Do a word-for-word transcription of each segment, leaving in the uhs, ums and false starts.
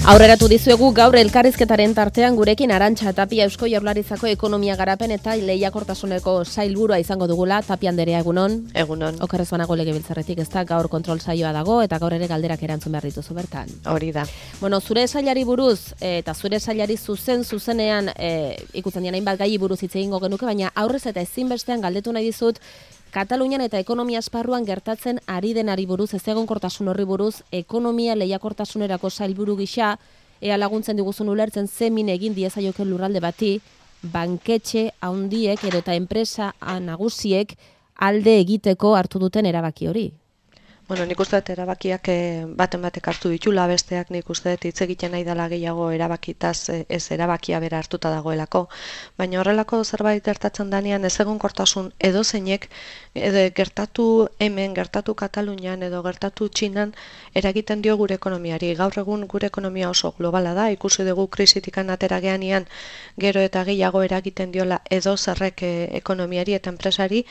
Aurreratu dizuegu gaur elkarrizketaren tartean gurekin Arantxa Tapia Eusko Jaurlaritzako Ekonomia Garapen eta Lehiakortasuneko sailburua izango dugula. Tapia anderea, egunon. Egunon. Okerrez banago legebiltzarretik, ez da, gaur kontrol saioa dago eta gaur ere galderak erantzun behar dituzu bertan. Hori da. Bueno, zure sailari buruz eta zure sailari zuzen zuzenean e, ikusten dian hainbat gai buruz hitz egingo genuke, baina aurrez eta ezinbestean galdetu nahi dizut Katalunian eta ekonomia esparruan gertatzen ari denari buruz, ez egonkortasun horri buruz, ekonomia lehiakortasunerako sailburu gisa, ea laguntzen diguzun ulertzen zemin egin diezaioken lurralde bati, banketxe handiek edo eta enpresa nagusiek alde egiteko hartu duten erabaki hori. Bueno, nik uste dut erabakiak baten batek hartu ditula, besteak nik uste dut hitz egiten nahi dela gehiago erabakitaz ez erabakia bera hartuta dagoelako. Baina horrelako zerbait gertatzen danean ez egonkortasun edozeinek edo gertatu hemen, gertatu Katalunian edo gertatu Txinan eragiten dio gure ekonomiari. Gaur egun gure ekonomia oso globala da, ikusi dugu krisitikan atera geanean gero eta gehiago eragiten diola edozerrek ekonomiari eta enpresari,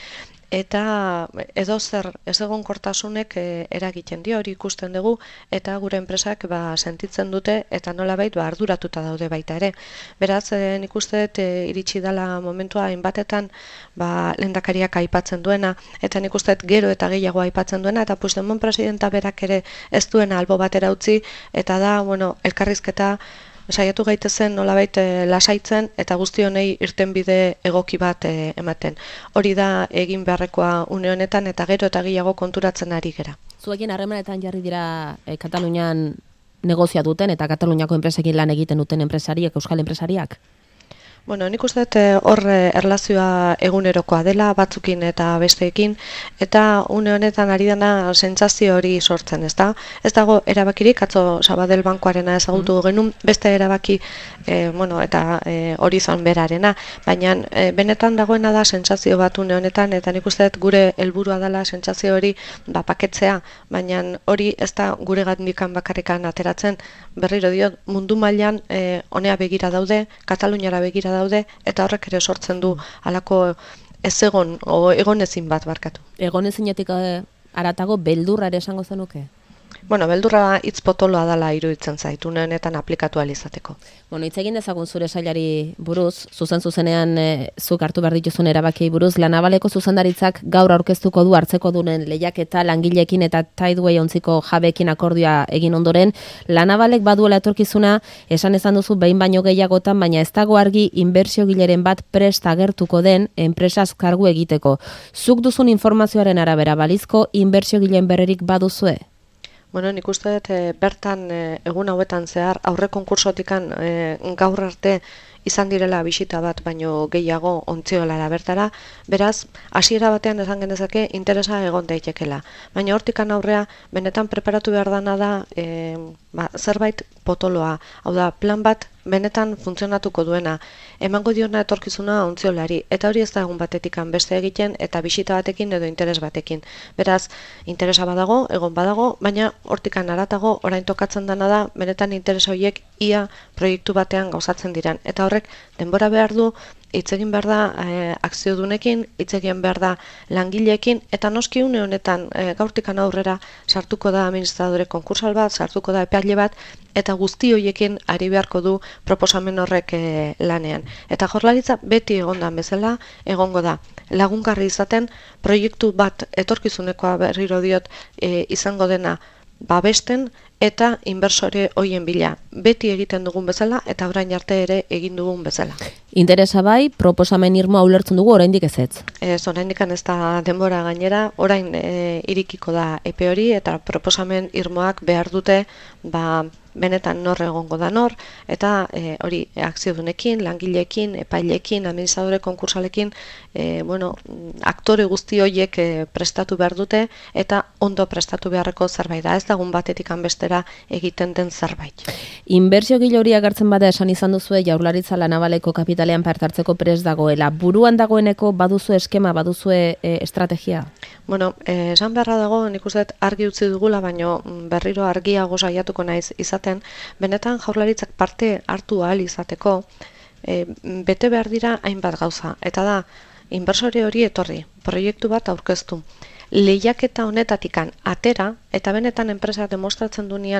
eta edo zer ez egonkortasunek eragiten dio hori ikusten dugu eta gure enpresak ba, sentitzen dute eta nolabait ba, arduratuta daude baita ere. Beraz, e, nik uste dut e, iritsi dela momentua hainbatetan ba, lehendakariak aipatzen duena eta nik uste dut gero eta gehiago aipatzen duena eta Puigdemont presidenta berak ere ez duena albo batera utzi eta da, bueno, elkarrizketa saiatu gaitezen nolabait e, lasaitzen eta guzti honei irtenbide egoki bat e, ematen. Hori da egin beharrekoa une honetan eta gero eta gehiago konturatzen ari gera. Zuekin harremanetan jarri dira e, Katalunian negozia duten eta Kataluniako enpresekin lan egiten duten enpresariak, euskal enpresariak? Bueno, nik uste dut hor erlazioa egunerokoa dela, batzukin eta besteekin, eta une honetan ari dena sentsazio hori sortzen, ez da? Ez dago erabakirik, atzo Sabadell bankuarena ezagutu genuen, beste erabaki, e, bueno, eta e, horizon berarena, baina e, benetan dagoena da sentsazio bat une honetan, eta nik uste dut gure helburua dela sentsazio hori ba, paketzea, baina hori ez da gure gandikan bakarrikan ateratzen, berriro diot, mundu mailan e, honea begira daude, Kataluniara begira daude, eta horrek ere sortzen du halako ez egon, o egon ezin bat barkatu. Egon ezinetik haratago beldurra ere esango zenuke? Bueno, beldurra hitz potoloa dela iruditzen zaitu, honetan aplikatu ahal izateko. Bueno, hitz egin dezagun zure sailari buruz, zuzen zuzenean e, zuk hartu behar dituzun erabakiei buruz, La Navaleko zuzendaritzak gaur aurkeztuko du hartzeko dunen lehiaketa langileekin eta Tideway ontziko jabeekin akordioa egin ondoren, La Navalek baduela etorkizuna, esan ezan duzu behin baino gehiagotan, baina ez dago argi inbertsiogileren bat prest agertuko den enpresaz kargu egiteko. Zuk duzun informazioaren arabera balizko inbertsiogileen berrerik baduzue? Bueno, nik uste dut e, bertan e, egun hauetan zehar aurre konkursotikan e, gaur arte izan direla bisita bat baino gehiago ontziolara bertara, beraz, hasiera batean esan genezake interesa egon daitekela. Baina hortikan aurrea, benetan preparatu behar dana da e, ba, zerbait potoloa, hau da, plan bat benetan funtzionatuko duena, emango diona etorkizuna ontziolari, eta hori ez da egun batetikan beste egiten eta bisita batekin edo interes batekin. Beraz, interesa badago, egon badago, baina hortikan haratago orain tokatzen dena da, benetan interesa horiek ia proiektu batean gauzatzen diran. Eta horrek denbora behar du, hitz egin behar da e, akziodunekin, hitz egin behar da langileekin, eta noski une honetan e, gaurtikan aurrera sartuko da administradore konkursal bat, sartuko da epaile bat, eta guzti horiekin ari beharko du proposamen horrek e, lanean. Eta Jaurlaritza beti egondan bezala egongo da. Lagungarri izaten proiektu bat etorkizunekoa berriro diot e, izango dena babesten eta inbertsore hoien bila. Beti egiten dugun bezala eta orain arte ere egin dugun bezala. Interesa bai, proposamen irmoa ulertzen dugu oraindik ezetz. Ez, oraindik ez da denbora gainera, orain e, irikiko da epe hori eta proposamen irmoak behar dute ba, benetan nor egongo da nor, eta e, hori akziodunekin, langileekin, epaileekin, administradore konkursalekin, e, bueno, aktore guzti horiek e, prestatu behar dute eta ondo prestatu beharreko zerbait da, ez dagun batetik bestera egiten den zerbait. Inbertsio gile hori agertzen bada esan izan duzue Jaurlaritza La Navaleko kapitalean parte hartzeko prest dagoela. Buruan dagoeneko baduzu eskema, baduzue e, estrategia? Bueno, eh, esan beharra dago, nik uste dut argi utzi dugula, baino berriro argiago saiatuko naiz izaten, benetan Jaurlaritzak parte hartu ahal izateko, e, bete behar dira hainbat gauza, eta da, inbertsore hori etorri, proiektu bat aurkeztu, lehiaketa honetatikan atera, eta benetan enpresa demostratzen duenean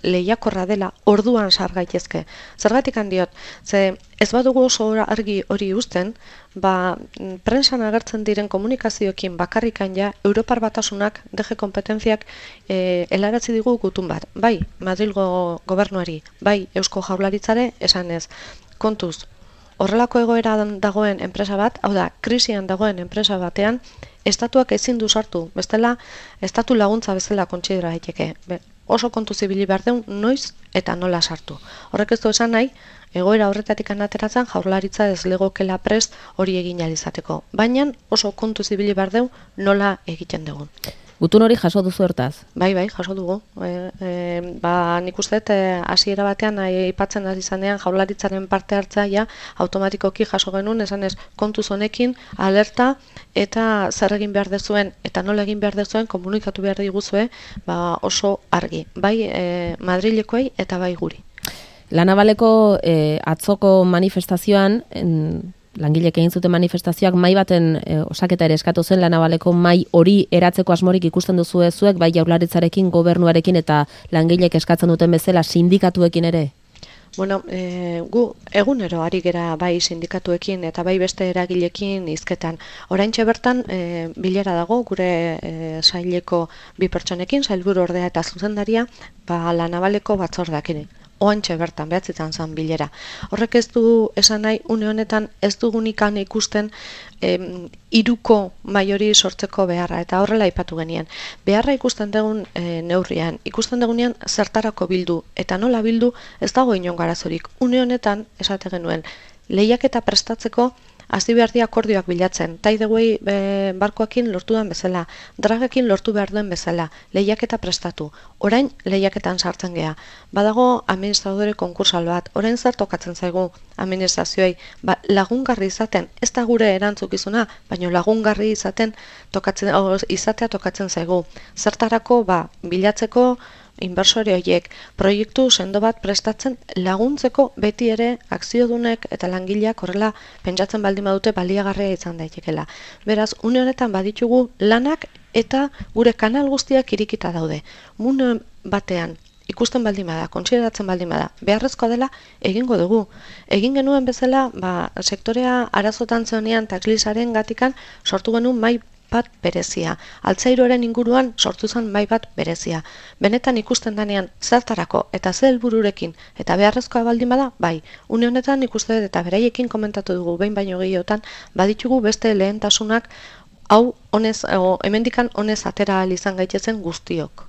lehiakorra dela, orduan sar gaitezke. Zergatik handiot, ze ez badugu oso argi hori uzten, ba, prensan agertzen diren komunikazioekin bakarrikan ja, Europar Batasunak, D G Kompetentziak, e, helaratzi digu gutun bat. Bai, Madrilgo gobernuari, bai, Eusko Jaurlaritzare, esan ez, kontuz, horrelako egoeran dagoen enpresa bat, hau da, krisian dagoen enpresa batean, estatuak ezin du sartu, bestela, estatu laguntza bezala kontsidera daiteke. Be, oso kontu zibili behar deun, noiz eta nola sartu. Horrek ez du esan nahi, egoera horretatik ateratzen Jaurlaritza ez legokela prest hori egin ahal izateko. Baina oso kontu zibili behar deun, nola egiten dugun. Gutun hori jaso duzu hortaz? Bai, bai, jaso dugu. E, e, ba, nik uste hasiera batean aipatzen ari zanean Jaurlaritzaren parte hartzea ja automatikoki jaso genuen, esan ez kontuz honekin alerta eta zer egin behar dezuen eta nola egin behar dezuen komunikatu behar diguzue, ba, oso argi. Bai e, Madrilekoei eta bai guri. La Navaleko e, atzoko manifestazioan, en, langilek egin zuten manifestazioak mai baten e, osaketa ere eskatu zen. La Navaleko mai hori eratzeko asmorik ikusten duzu zuek, bai Jaurlaritzarekin, gobernuarekin eta langilek eskatzen duten bezala sindikatuekin ere? Bueno, e, gu egunero ari gera bai sindikatuekin eta bai beste eragilekin hizketan. Oraintxe bertan e, bilera dago gure e, saileko bi pertsonekin, sailburu ordea eta zuzendaria, ba La Navaleko batzordearekin. Oantxe bertan, behatzitan zan bilera. Horrek ez du esan nahi, une honetan ez dugunikan ikusten em, iruko maiori sortzeko beharra, eta horrela aipatu genien. Beharra ikusten dugun e, neurrian, ikusten dugunean zertarako bildu, eta nola bildu ez dago inon garazorik. Une honetan, esate genuen, lehiaketa prestatzeko hasi behar di akordioak bilatzen, taideguei e, barkoakin lortu den bezala, dragekin lortu behar duen bezala, lehiaketa prestatu. Orain lehiaketan sartzen gea. Badago administradore konkursal bat, orain zer tokatzen zaigu administrazioei, ba, lagungarri izaten, ez da gure erantzukizuna, baina lagungarri izaten tokatzen, o, izatea tokatzen zaigu. Zertarako ba, bilatzeko inbertsore horiek proiektu sendo bat prestatzen laguntzeko beti ere akziodunek eta langileak horrela pentsatzen baldin badute baliagarria izan daitekela. Beraz, une honetan baditugu lanak eta gure kanal guztiak irikita daude. Mune batean ikusten baldin bada, kontsideratzen baldin bada, beharrezkoa dela egingo dugu. Egin genuen bezala, ba, sektorea arazotan zeonean taklisaren gatikan sortu genuen mai bat berezia. Altzairoaren inguruan sortu zen mai bat berezia. Benetan ikusten danean zertarako eta ze helbururekin eta beharrezkoa baldin bada, bai. Une honetan ikuste dut eta beraiekin komentatu dugu behin baino gehiotan, baditugu beste lehentasunak hau honez, o, hemendikan honez atera ahal izan gaitezen guztiok.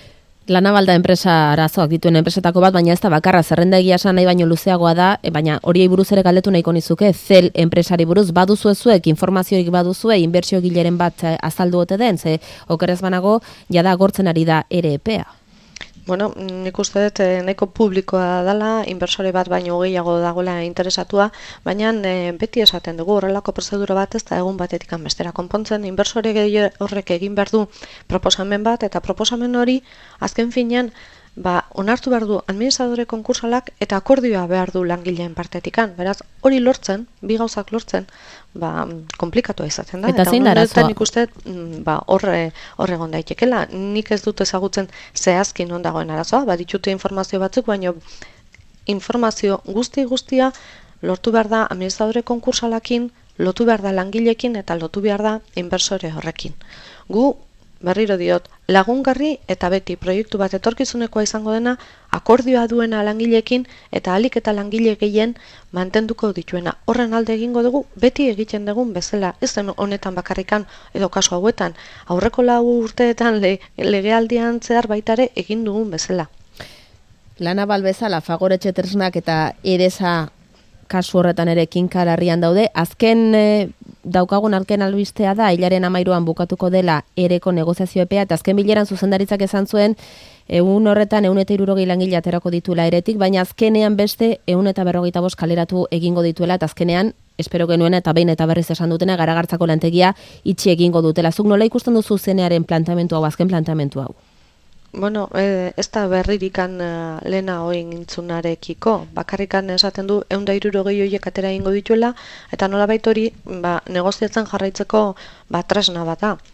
La Naval da enpresa arazoak dituen enpresetako bat, baina ez da bakarra, zerrenda egia esan nahi baino luzeagoa da, e, baina horiei buruz ere galdetu nahiko nizuke, Zel enpresari buruz baduzu ezuek, informaziorik baduzue, inbertsio gileren bat azaldu ote den, ze okerez banago, jada agortzen ari da ere epea. Bueno, nik uste dut eh, nahiko publikoa dela, inbertsore bat baino gehiago dagoela interesatua, baina eh, beti esaten dugu horrelako prozedura bat ez da egun batetik bestera konpontzen, inbertsore horrek egin behar du proposamen bat, eta proposamen hori azken finean ba, onartu behar du administradore konkursalak eta akordioa behar du langileen partetikan. Beraz, hori lortzen, bi gauzak lortzen, ba, komplikatua izaten da. Eta, eta zein da arazoa? Nik uste, ba, horre, horre egon daitekela. Nik ez dut ezagutzen zehazkin non dagoen arazoa, baditute informazio batzuk, baina informazio guzti-guztia lortu behar da administradore konkursalakin, lotu behar da langilekin eta lotu behar da inbertsore horrekin. Gu, berriro diot, lagungarri eta beti proiektu bat etorkizunekoa izango dena, akordioa duena langileekin eta alik eta langile gehien mantenduko dituena. Horren alde egingo dugu, beti egiten dugun bezala, ez honetan bakarrikan edo kasu hauetan, aurreko lau urteetan le, legealdian zehar baitare egin dugun bezala. La Naval bezala, Fagoretxe tresnak eta Edesa kasu horretan ere kinkararrian daude. Azken e, daukagun alken albistea da, hilaren amairuan bukatuko dela ereko negoziazio epea, eta azken bileran zuzendaritzak esan zuen, egun horretan ehun eta hirurogei langile aterako dituela eretik, baina azkenean beste ehun eta berrogeita bost kaleratu egingo dituela, eta azkenean, espero genuen eta behin eta berriz esan dutena, Garagartzako lantegia itxi egingo dutela. Zuk nola ikusten duzu zenearen plantamentu hau, azken plantamentu hau? Bueno, eh, ez da berririkan uh, lehena hoin intzunarekiko. Bakarrikan esaten du ehun eta hirurogei horiek atera egingo dituela, eta nolabait hori ba, negoziatzen jarraitzeko ba, tresna bat da.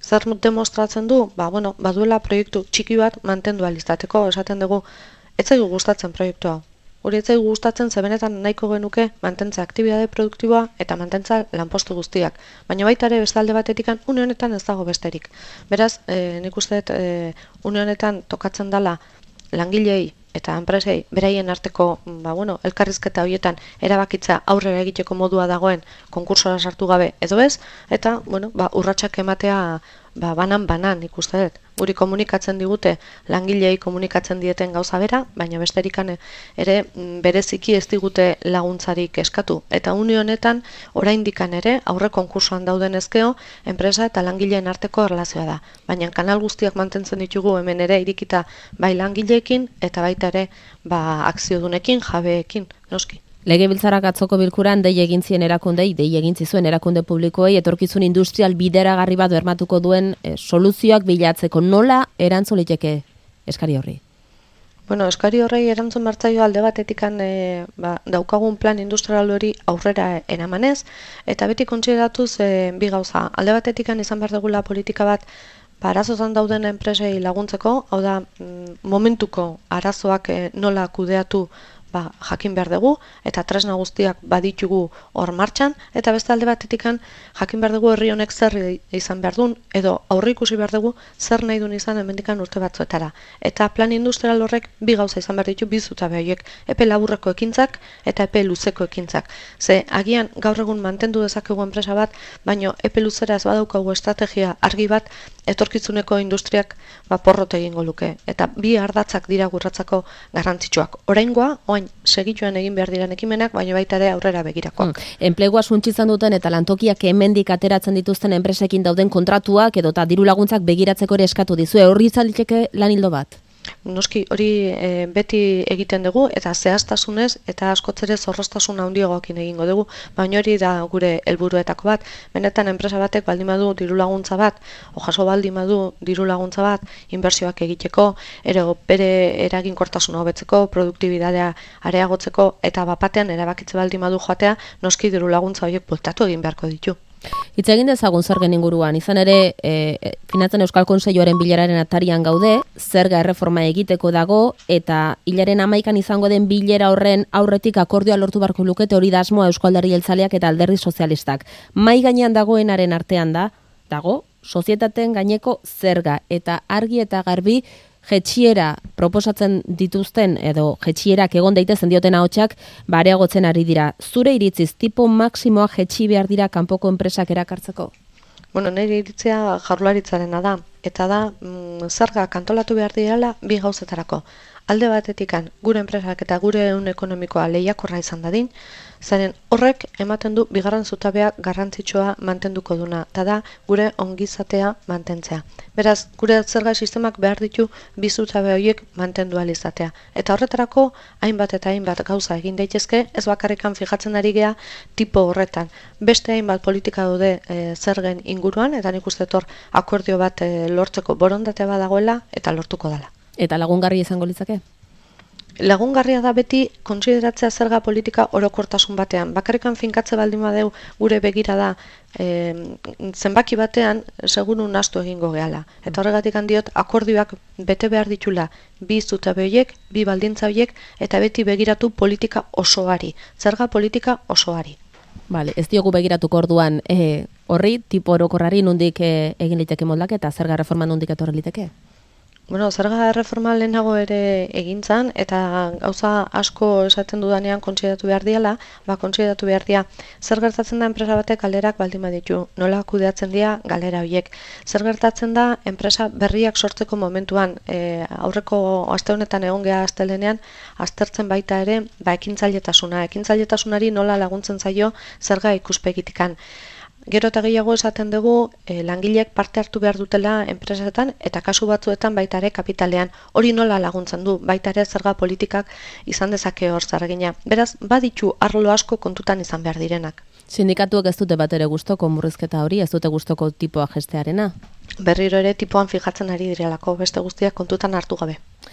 Zer demostratzen du? Ba, bueno, baduela proiektu txiki bat mantendu ahal izateko, esaten dugu, ez zaigu gustatzen proiektua. Hori ez zaigu gustatzen, ze benetan nahiko genuke mantentza aktibitate produktiboa eta mantentza lanpostu guztiak. Baina baita ere beste alde batetikan une honetan ez dago besterik. Beraz, e, nik uste dut e, une honetan tokatzen dela langilei eta enpresei beraien arteko, ba, bueno, elkarrizketa horietan erabakitza aurrera egiteko modua dagoen konkursora sartu gabe edo ez, eta bueno, ba, urratsak ematea ba, banan-banan ikuste dut. Guri komunikatzen digute, langilei komunikatzen dieten gauza bera, baina besterikan ere bereziki ez digute laguntzarik eskatu. Eta une honetan, oraindikan ere, aurre konkursoan dauden ezkeo, enpresa eta langileen arteko erlazioa da. Baina kanal guztiak mantentzen ditugu hemen ere irikita bai langileekin eta baita ere ba, akziodunekin, jabeekin, noski. Legebiltzarrak atzoko bilkuran dei egin zien erakundei, dei egin zizuen erakunde publikoei etorkizun industrial bideragarri bat bermatuko duen e, soluzioak bilatzeko nola erantzun liteke eskari horri? Bueno, eskari horrei erantzun martzaio alde batetikan e, ba, daukagun plan industrial hori aurrera eramanez, eta beti kontsideratuz e, bi gauza. Alde batetikan izan behar dugula politika bat ba, arazotan dauden enpresei laguntzeko, hau da momentuko arazoak e, nola kudeatu ba, jakin behar dugu, eta tresna guztiak baditugu hor martxan, eta beste alde batetikan jakin behar dugu herri honek zer izan behar duen, edo aurreikusi behar dugu zer nahi duen izan hemendikan urte batzuetara. Eta plan industrial horrek bi gauza izan behar ditu, bi zutabe horiek, epe laburreko ekintzak eta epe luzeko ekintzak. Ze agian gaur egun mantendu dezakegu enpresa bat, baino epe luzera ez badaukagu estrategia argi bat, etorkizuneko industriak ba, porrot egingo luke. Eta bi ardatzak dira gurratzako garrantzitsuak. Oraingoa, oain segituan egin behar diren ekimenak, baina baita ere aurrera begirakoak. Hmm. Enplegua suntsitzen duten eta lantokiak hemendik ateratzen dituzten enpresekin dauden kontratuak edo eta diru laguntzak begiratzeko ere eskatu dizue. Horri izaliteke lan ildo bat? Noski hori e, beti egiten dugu eta zehaztasunez eta askoz ere zorroztasun handiagoekin egingo dugu, baina hori da gure helburuetako bat. Benetan enpresa batek baldin badu diru laguntza bat, o jaso baldin badu diru laguntza bat, inbertsioak egiteko, ere bere eraginkortasuna hobetzeko, produktibitatea areagotzeko eta bapatean erabakitze baldin badu joatea, noski diru laguntza horiek bueltatu egin beharko ditu. Hitz egin dezagun zergen inguruan, izan ere e, Finantzen Euskal Kontseiluaren bileraren atarian gaude, zerga erreforma egiteko dago, eta hilaren amaikan izango den bilera horren aurretik akordioa lortu beharko lukete hori da asmoa Eusko Alderdi Jeltzaleak eta Alderdi Sozialistak. Mai gainean dagoenaren artean da, dago, sozietateen gaineko zerga, eta argi eta garbi jetxiera proposatzen dituzten edo jetxierak egon daitezen dioten ahotsak bareagotzen ari dira. Zure iritziz, tipo maksimoa jetxi behar dira kanpoko enpresak erakartzeko? Bueno, nire iritzia Jaurlaritzarena da, eta da mm, zerga kantolatu behar direla bi gauzetarako. Alde batetikan gure enpresak eta gure ehun ekonomikoa lehiakorra izan dadin, zaren horrek ematen du bigarren zutabea garrantzitsua mantenduko duna, eta da gure ongizatea mantentzea. Beraz, gure zerga sistemak behar ditu bi zutabe horiek mantendu ahal izatea. Eta horretarako hainbat eta hainbat gauza egin daitezke, ez bakarrikan fijatzen ari gea tipo horretan. Beste hainbat politika daude e, zergen inguruan, eta nik uste hor akordio bat e, lortzeko borondatea badagoela eta lortuko dela. Eta lagungarri izango litzake? Lagungarria da beti kontsideratzea zerga politika orokortasun batean. Bakarrikan finkatze baldin badeu gure begira da e, zenbaki batean seguru nahastu egingo gehala. Eta horregatik handiot akordioak bete behar ditula bi zutabe horiek, bi baldintza horiek eta beti begiratu politika osoari, zerga politika osoari. Vale, ez diogu begiratuko orduan e, horri tipo orokorrari nondik e, egin liteke moldaketa, zerga reforma nondik etorri liteke? Bueno, zerga erreforma lehenago ere egintzan, eta gauza asko esaten dudanean kontsidatu behar diala, ba kontsidatu behar dia. Zer gertatzen da enpresa batek galerak baldin baditu, nola kudeatzen dira galera horiek. Zer gertatzen da enpresa berriak sortzeko momentuan, e, aurreko aste honetan egon gea astelenean, aztertzen baita ere, ba ekintzailetasuna, ekintzailetasuna nola laguntzen zaio zerga ikuspegitikan. Gero eta gehiago esaten dugu e, langileek parte hartu behar dutela enpresetan eta kasu batzuetan baita ere kapitalean. Hori nola laguntzen du, baita ere zerga politikak izan dezake hor zargina. Beraz, baditu arlo asko kontutan izan behar direnak. Sindikatuek ez dute bat ere gustoko murrizketa hori, ez dute gustoko tipoa jestearena? Berriro ere tipoan fijatzen ari direlako, beste guztiak kontutan hartu gabe.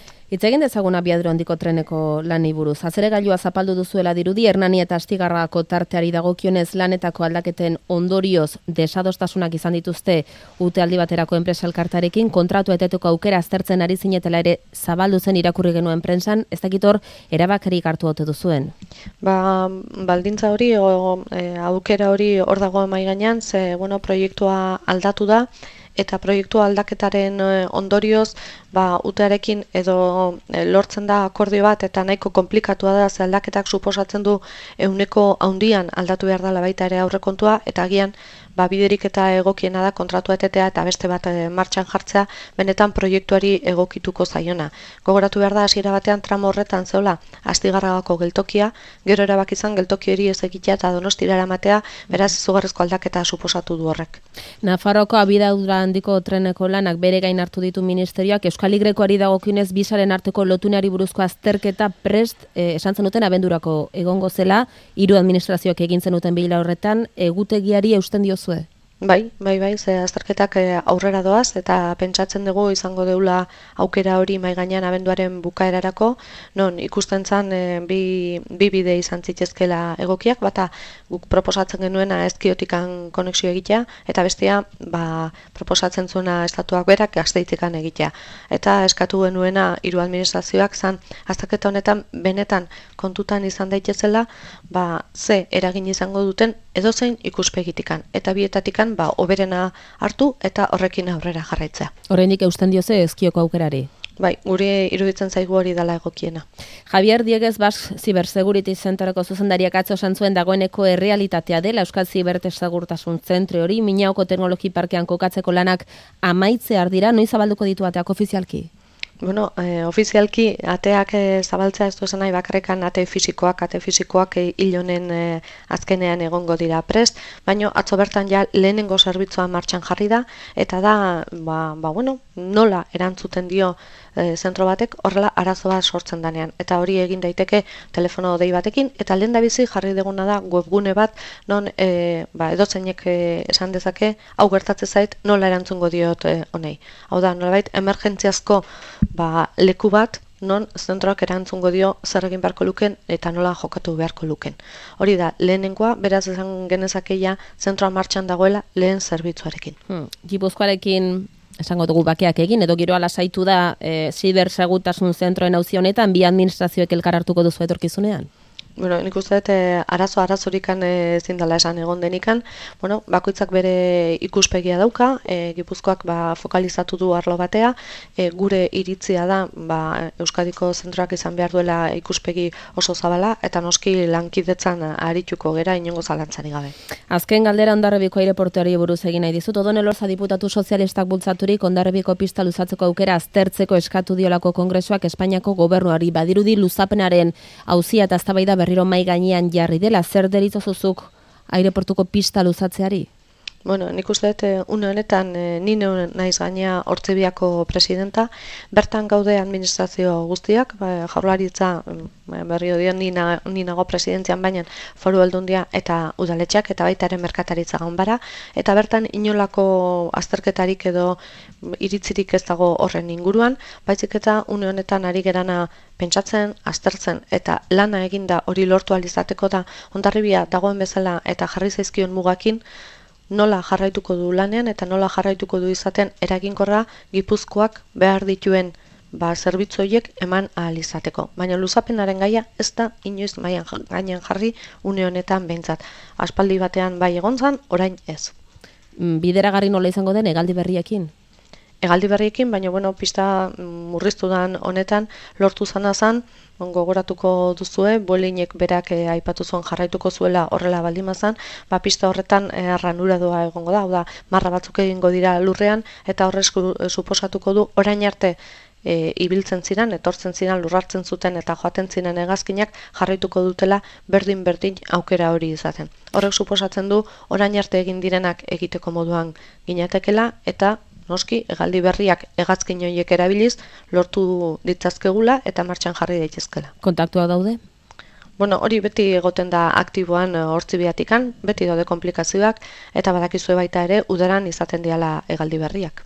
Hitz egin dezagun abiadura handiko treneko lani buruz. Azeregailua zapaldu duzuela dirudi, Hernani eta Astigarragako tarteari dagokionez lanetako aldaketen ondorioz desadostasunak izan dituzte ute aldi baterako enpresa elkartarekin, kontratu eteteko aukera aztertzen ari zinetela ere zabaldu zen irakurri genuen prentsan, ez dakitor erabakarik hartu ote duzuen. Ba, baldintza hori, o, e, aukera hori hor dago mahai gainean, ze bueno, proiektua aldatu da, eta proiektu aldaketaren ondorioz ba, utearekin edo lortzen da akordio bat eta nahiko komplikatua da, ze aldaketak suposatzen du ehuneko handian aldatu behar dela baita ere aurrekontua, eta agian ba, biderik eta egokiena da kontratua etetea eta beste bat e, martxan jartzea benetan proiektuari egokituko zaiona. Gogoratu behar da hasiera batean tramo horretan zeola Astigarragako geltokia, gero erabaki izan geltoki hori ez egitea eta Donostira eramatea, beraz izugarrizko aldaketa suposatu du horrek. Nafarroako abiadura handiko treneko lanak bere gain hartu ditu ministerioak, Euskal Y-ari dagokionez bisaren arteko lotunari buruzko azterketa prest eh, esan zenuten abendurako egongo zela, hiru administrazioak egin zenuten bila horretan, egutegiari eusten diozue? Bai, bai, bai, ze azterketak aurrera doaz eta pentsatzen dugu izango deula aukera hori mahai gainean abenduaren bukaerarako, non ikusten zan e, bi, bi bide izan zitzezkela egokiak, bata guk proposatzen genuena ezkiotikan konexio egitea, eta bestea ba, proposatzen zuena estatuak berak Gasteitzikan egitea. Eta eskatu genuena hiru administrazioak zan azterketa honetan benetan kontutan izan daitezela, ba, ze eragin izango duten edozein ikuspegitikan, eta bietatikan ba, oberena hartu eta horrekin aurrera jarraitzea. Oraindik eusten dioze ezkioko aukerari? Bai, guri iruditzen zaigu hori dela egokiena. Javier Dieguez Basque Cybersecurity Centereko zuzendariak atzo esan zuen dagoeneko errealitatea dela Euskal Zibersegurtasun Zentre hori, Minaoko Teknologi Parkean kokatzeko lanak amaitzear dira, noiz zabalduko ditu ateak ofizialki? Bueno, eh, ofizialki ateak eh, zabaltzea ez du esan nahi bakarrekan ate fisikoak, ate fisikoak eh, hil honen eh, azkenean egongo dira prest, baino atzo bertan ja lehenengo zerbitzua martxan jarri da, eta da, ba, ba bueno, nola erantzuten dio e, zentro batek horrela arazo bat sortzen danean. Eta hori egin daiteke telefono dei batekin, eta lehen da bizi jarri deguna da webgune bat, non e, ba, edozeinek e, esan dezake, hau gertatze zait nola erantzungo diot e, honei. Hau da, nolabait emergentziazko ba, leku bat, non zentroak erantzungo dio zer egin beharko luken eta nola jokatu beharko luken. Hori da, lehenengoa, beraz esan genezakeia zentroa martxan dagoela lehen zerbitzuarekin. Hmm. Gipuzkoarekin esango dugu bakeak egin, edo giroa lasaitu da e, zibersegurtasun zentroen auzi honetan, bi administrazioek elkar hartuko duzu etorkizunean? Bueno, nik uste dut eh, arazo arazorikan eh, ezin dela esan egon denikan, bueno, bakoitzak bere ikuspegia dauka, eh, Gipuzkoak ba, fokalizatu du arlo batea, eh, gure iritzia da ba, Euskadiko zentroak izan behar duela ikuspegi oso zabala, eta noski lankidetzan arituko gera inongo zalantzari gabe. Azken galdera Hondarribiko aireportuari buruz egin nahi dizut, Odon Elorza diputatu sozialistak bultzaturik Hondarribiko pista luzatzeko aukera aztertzeko eskatu diolako Kongresuak Espainiako gobernuari, badirudi luzapenaren auzia eta eztabaida berriro mai gainean jarri dela, zer deritzozuzuk aireportuko pista luzatzeari? Bueno, nik uste dut, une honetan, ni naiz gainea Hortzibiako presidenta, bertan gaude administrazio guztiak, ba, Jaurlaritza, berrio dio, ni, na, ni nago presidentzian, baina Foru Aldundia eta udaletxeak, eta baita ere merkataritza ganbara, eta bertan inolako azterketarik edo iritzirik ez dago horren inguruan, baizik eta une honetan ari gerana pentsatzen, aztertzen eta lana eginda hori lortu alizateko da Hondarribia dagoen bezala eta jarri zaizkion mugakin, nola jarraituko du lanean eta nola jarraituko du izaten eraginkorra Gipuzkoak behar dituen ba, zerbitzu horiek eman ahal izateko. Baina luzapenaren gaia ez da inoiz maian gainean jarri une honetan behintzat. Aspaldi batean bai egon zan, orain ez. Bideragarri nola izango den hegaldi berriekin? Hegaldi berriekin, baina bueno, pista murriztu dan honetan lortu zana zan, gogoratuko duzue, Boelinek berak eh, aipatu zuen jarraituko zuela horrela baldimazan, ba pista horretan eh, ranuradoa egongo da, hau da, marra batzuk egingo dira lurrean, eta horrezko eh, suposatuko du orain arte e, ibiltzen ziren, etortzen ziren, lurrartzen zuten eta joaten ziren hegazkinak jarraituko dutela berdin-berdin aukera hori izaten. Horrek suposatzen du orain arte egin direnak egiteko moduan ginatekela, eta noski, hegaldi berriak hegazkin horiek erabiliz, lortu ditzazkegula eta martxan jarri daitezkela. Kontaktuak daude? Bueno, hori beti egoten da aktiboan Hortzibiatikan, beti daude komplikazioak, eta badakizue baita ere udaran izaten diala hegaldi berriak.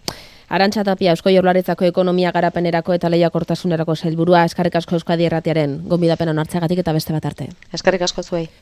Arantxa Tapia, Eusko Jaurlaritzako ekonomia garapenerako eta lehiakortasunerako sailburua, eskerrik asko Euskadi Irratiaren gonbidapena onartzeagatik eta beste bat arte. Eskerrik asko zuei.